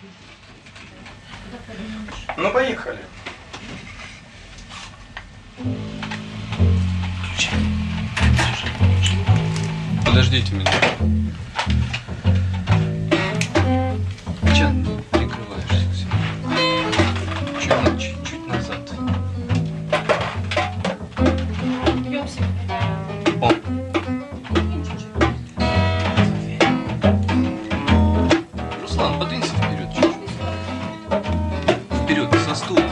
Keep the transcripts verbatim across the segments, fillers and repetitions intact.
Ну, поехали. Подождите меня. Че прикрываешься к себе? Чуть, чуть, чуть назад. О. Руслан, подвинься вперед чуть-чуть. Вперед, со стула.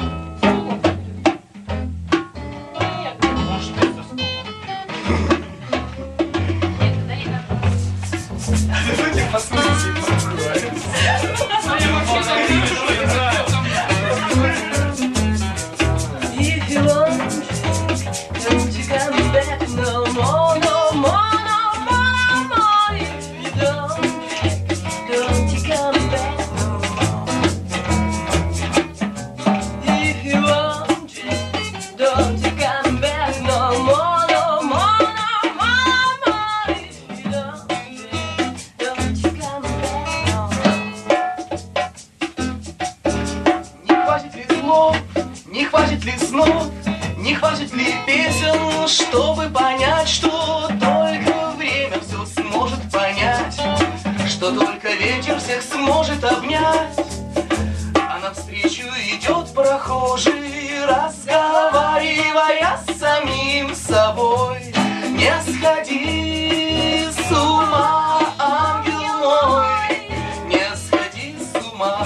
Не хватит ли снов, не хватит ли песен, чтобы понять, что только время все сможет понять, что только ветер всех сможет обнять, а навстречу идет прохожий, разговаривая с самим собой. Не сходи с ума, ангел мой, не сходи с ума,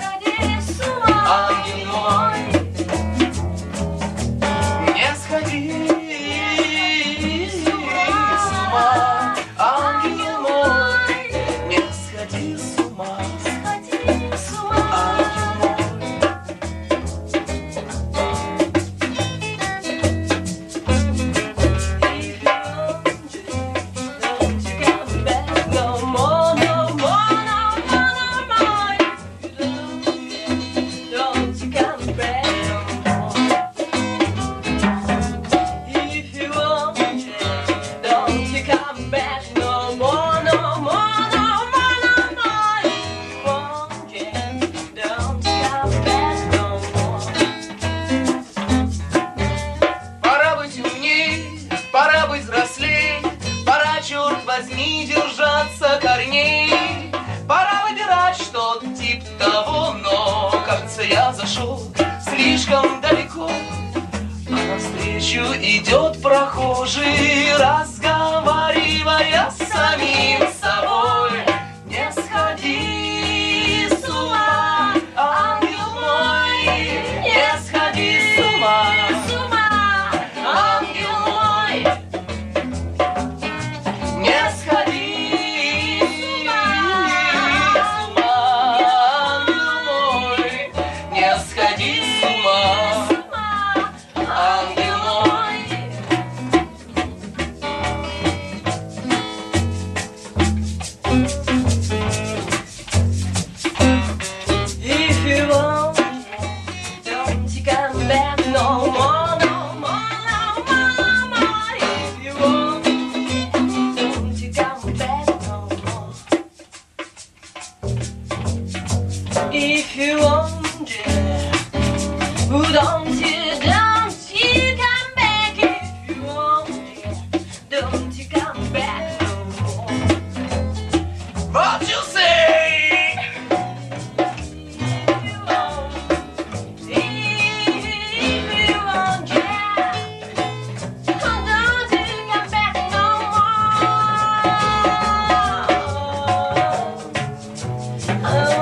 ангел мой. Не сходи с ума, ангел мой, не сходи с ума, ангел мой. Пора быть взрослей, пора, черт возьми, держаться корней. Пора выбирать что-то тип того, но, кажется, я зашел слишком далеко. А навстречу идет прохожий, разговаривая с самим собой. Не сходи с ума, ангел мой, не сходи с ума, ангел мой. Не сходи с ума, ангел мой, не сходи с ума, ангел мой. If you want, don't you come back no more, no more, no more, no more. If you want, don't you come back no more. If you want, yeah, oh, don't you, don't you come back. If you want, yeah, don't you come back no more. What you say? Oh